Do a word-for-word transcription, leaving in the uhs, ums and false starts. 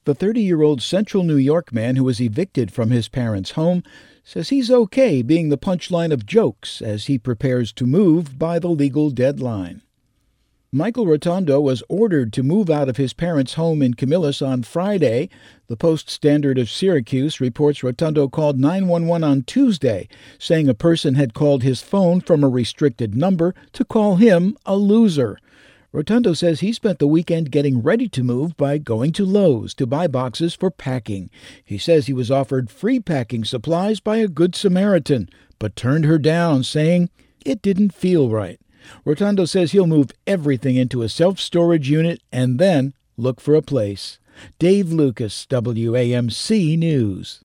The thirty-year-old Central New York man who was evicted from his parents' home says he's okay being the punchline of jokes as he prepares to move by the legal deadline. Michael Rotondo was ordered to move out of his parents' home in Camillus on Friday. The Post-Standard of Syracuse reports Rotondo called nine one one on Tuesday, saying a person had called his phone from a restricted number to call him a loser. Rotondo says he spent the weekend getting ready to move by going to Lowe's to buy boxes for packing. He says he was offered free packing supplies by a Good Samaritan, but turned her down, saying it didn't feel right. Rotondo says he'll move everything into a self-storage unit and then look for a place. Dave Lucas, W A M C News.